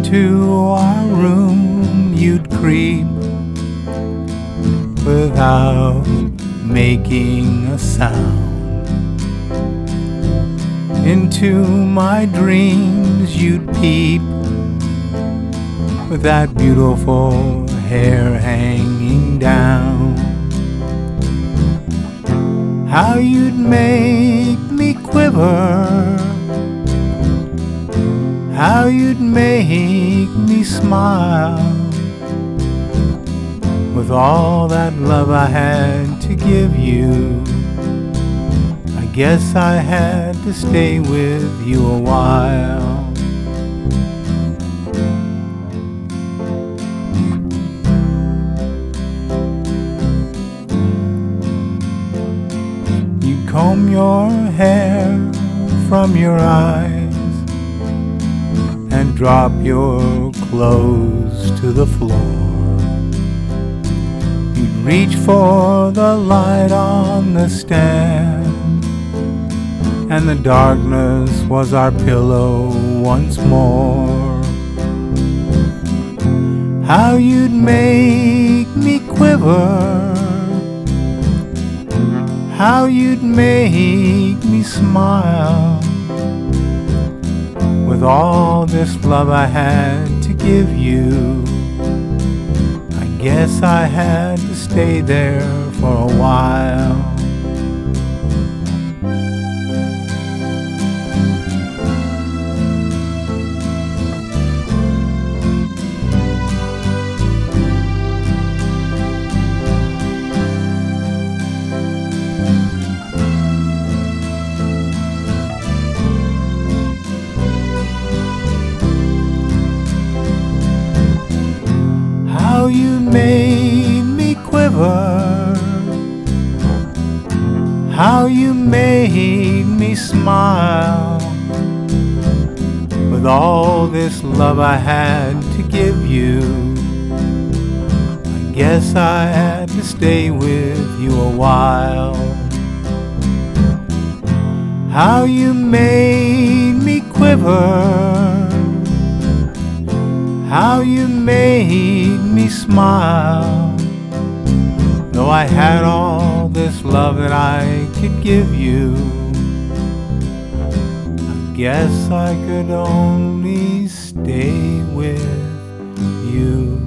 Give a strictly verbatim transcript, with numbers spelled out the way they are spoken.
Into our room you'd creep without making a sound. Into my dreams you'd peep with that beautiful hair hanging down. How you'd make me quiver, how you'd make me smile. With all that love I had to give you, I guess I had to stay with you a while. You comb your hair from your eyes and drop your clothes to the floor. You'd reach for the light on the stand, and the darkness was our pillow once more. How you'd make me quiver, how you'd make me smile. With all this love I had to give you, I guess I had to stay there for a while. How you made me quiver, how you made me smile. With all this love I had to give you, I guess I had to stay with you a while. How you made me quiver, how you made me smile. Though I had all this love that I could give you, I guess I could only stay with you.